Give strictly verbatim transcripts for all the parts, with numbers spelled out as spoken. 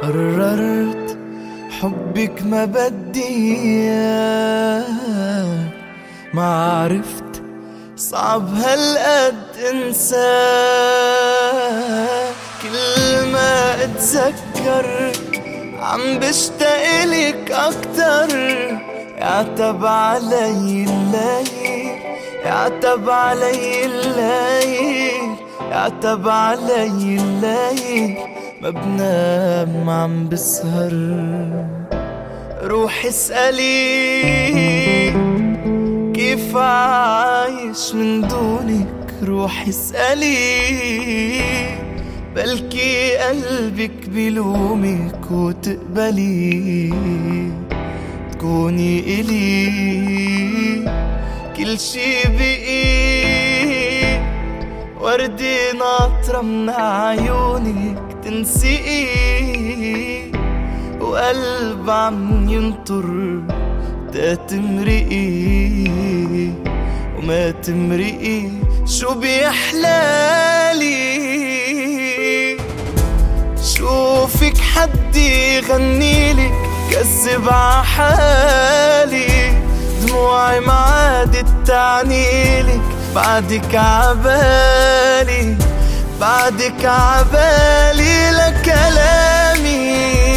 قررت حبك ما بدي إياه، ما عرفت صعب هالقد انساه. كل ما اتذكر عم بشتاقلك اكتر. يعتب علي الليل، يعتب علي الليل، يعتب علي الليل، ما بنام عم بسهر. روحي اسألي كيف عايش من دونك، روحي اسألي بلكي قلبك بلومك وتقبلي تكوني إلي كل شي بقي. وردي ناطرة من عيونك تنسقي، وقلب عم ينطر دا تمرقي وما تمرقي. شو بيحلالي شوفك حدي غنيلك كذب عحالي. دموعي ما عادت تعنيلك بعدك عبالي، بعدك عبالي لكلامي.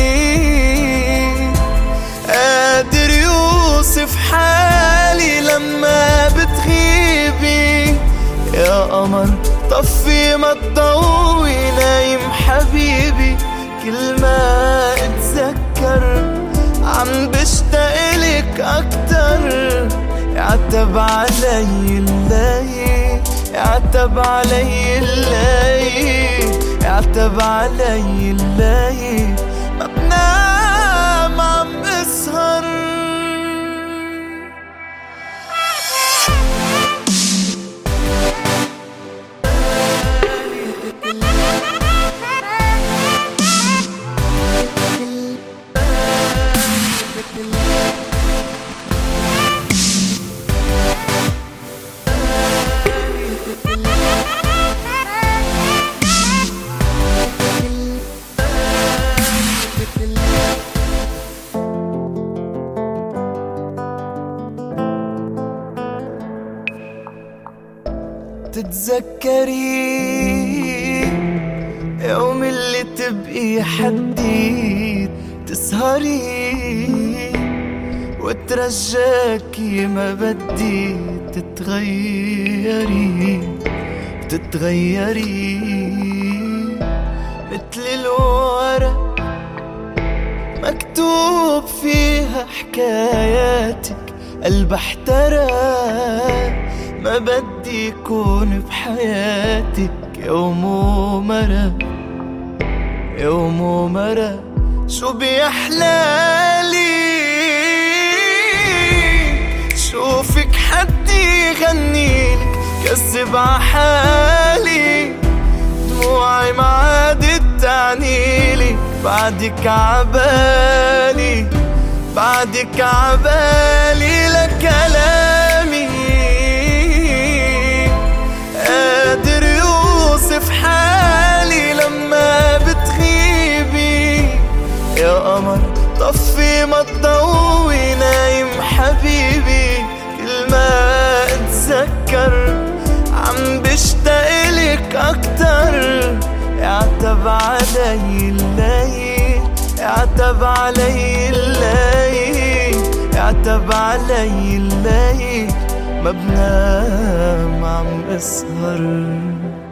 قادر يوصف حالي لما بتغيبي. يا قمر طفي ما تضوي نايم حبيبي. كل ما اتذكر عم بشتاقلك اكتر. يعتب علي الليل، يعتب علي الليل، يعتب علي الليل، ما بنام عم بسهر. تتذكري يوم اللي تبقي حدي تسهري وترجاكي ما بدي تتغيري تتغيري. مثل الورق مكتوب فيها حكاياتك، قلب احترق ما بدي يكون بحياتك. يوم ومرة يوم ومرة شو بيحلالي شوفك حدي غنيلك كذب عحالي. دموعي ما عادت تعنيلي بعدك عبالي، بعدك عبالي لكلامي. قادر يوصف حالي لما بتغيبي. يا قمر طفي ما تضوي نايم حبيبي. كل ما اتذكر عم بشتاقلك اكتر. يعتب علي الليل، يعتب علي الليل، يعتب علي الليل، ما بنام عم اسهر.